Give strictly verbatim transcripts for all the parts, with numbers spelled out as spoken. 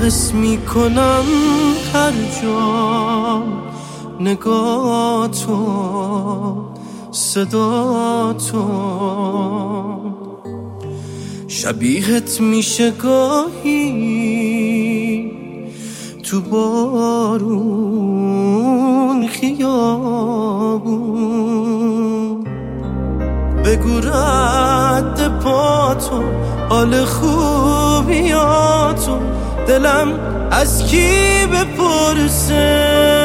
حس میکنم هر جا نگاه تو، صدا تو، شبیهت میشه گاهی تو بارون خیابون. بگو رد پا تو، حال خوبیاتو، دلم از کی بپرسه؟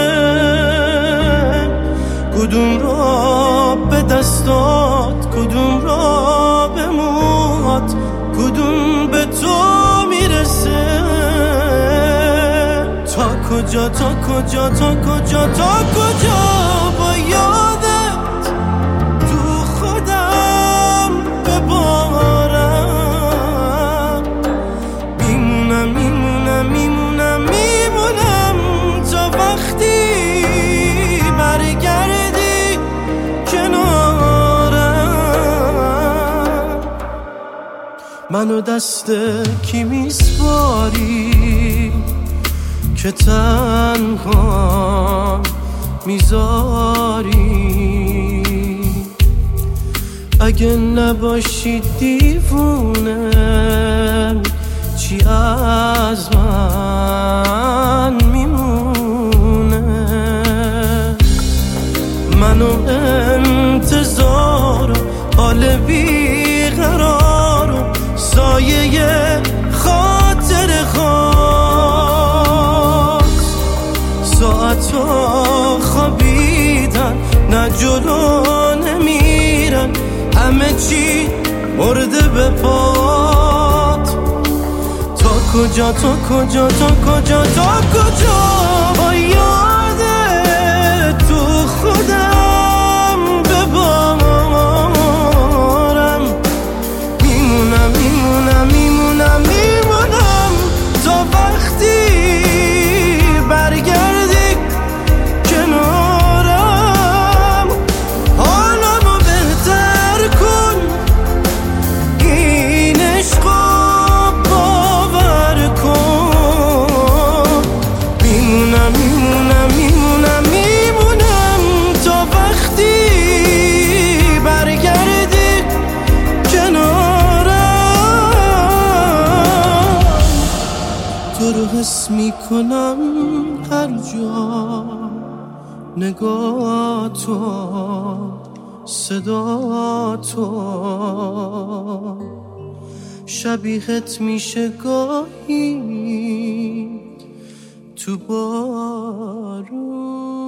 کدوم را به دستات، کدوم را به موهات، کدوم به تو میرسه؟ تا کجا تا کجا تا کجا تا کجا با یادت تو خودم ببارم؟ میمونم میمونم میمونم میمونم تا وقتی برگردی کنارم. منو دست کی میسپاری که تنها میذاری؟ اگه نباشی دیوونه چی از من میمونه؟ منو انتظار و حال بیقرار و سایه خاطر خواست، ساعتا خوابیدن نه جلو نمیرن، همه چی مرده به پات. تا کجا تا کجا تا کجا تا کجا با یادت تو خودم ببارم؟ میمونم میمونم میمونم میمونم تا وقتی برگردی کنارم. حالمو بهتر کن، این عشقو باور کن. میمونم میمونم میمونم میمونم تا وقتی برگردی کنارم. تو رو حس میکنم هر جا نگاه تو، صدا تو، شبیهت میشه گاهی تو بارون